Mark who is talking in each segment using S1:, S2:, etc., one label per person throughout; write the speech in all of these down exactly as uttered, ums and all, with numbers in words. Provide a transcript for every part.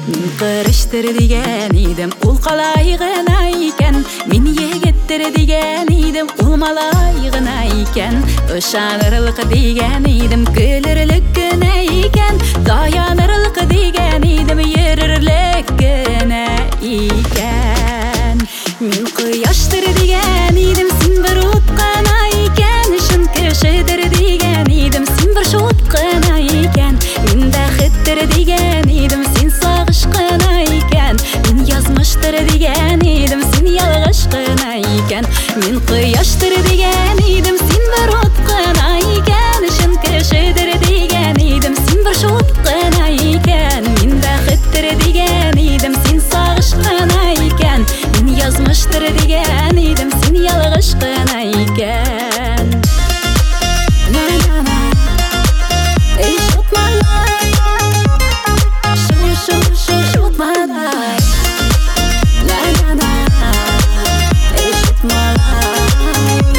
S1: Min qırıştır digen idim, ul qalayğına iken. Min yegittir digen idim, ul malayğına iken. Işanırlık digen idim, gülürlük güne iken. Dayanırlık digen idim, yerirlik güne iken. Min quyoshdir digen idim, sen bir utqana iken. Shun kishidir digen idim, sen bir shutqana iken. Min baxtdir digen idim, sen sog'ishqana iken. Min yozmishdir digen idim, sen yolg'ishqana iken. Min quyoshdir digen idim, sen bir utqana iken. Shun kishidir digen idim, sen bir shutqana iken. Min baxtdir digen idim, sen sog'ishqana iken. Min yozmishdir digen idim, sen yolg'ishqana iken. Na na na, ey shoot my life, shoot shoot shoot shoot my life. Na na na, ey shoot my life.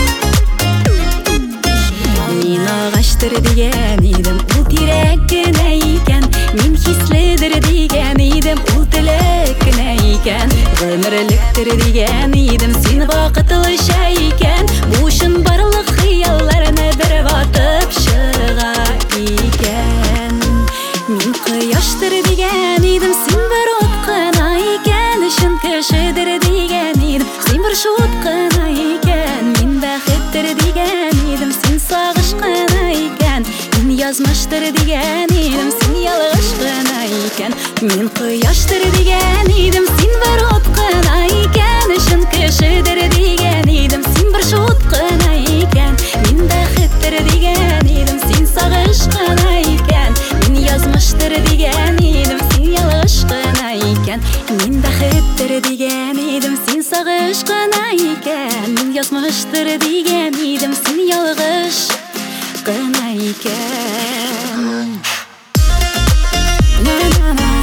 S1: Min ağaçtır digen idim, ul tirekine iken. Min hislidir digen idim, ul tilekine iken. Gümürlüktür digen idim, sen vaqtlı şey iken. Bu şun barlık hiyallarına bir vatıp çığa iken. Min quyoshdir digen idim, sen bir utqana iken. Shun kishidir digen idim, sen bir shutqana iken. Min baxtdir digen idim, sen sog'ishqana iken. Min yozmishdir digen idim, sen yolg'ishqana iken. Min quyoshdir digen idim, sen bir utqana iken. Shun kishidir digen idim, sen bir shutqana iken. Min baxtdir digen idim, sen sog'ishqana iken. Min yozmishdir digen idim, sen yolg'ishqana iken. Min baxtdir digen idim, sen sog'ishqana iken. Min yozmishdir digen idim, sen yolg'ishqana iken. Na na na.